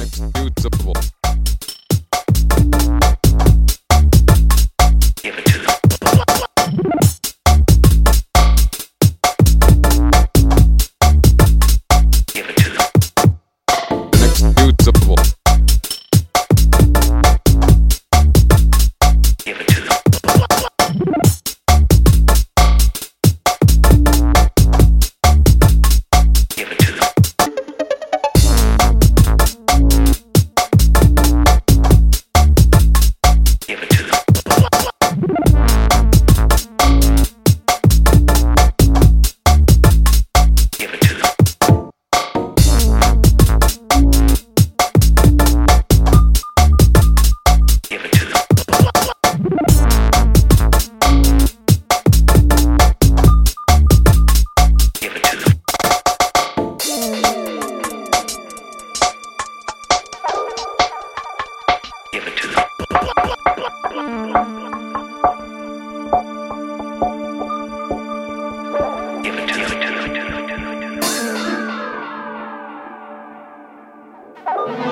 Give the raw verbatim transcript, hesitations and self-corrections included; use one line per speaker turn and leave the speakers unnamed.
Inexcusable.
Give it to them. Give it to them.
Inexcusable.
Give it to them. Give it to them. Give it to them. Give it to them. Give it to them. Give it to them. Give it to them. Give it to them. Give it to them.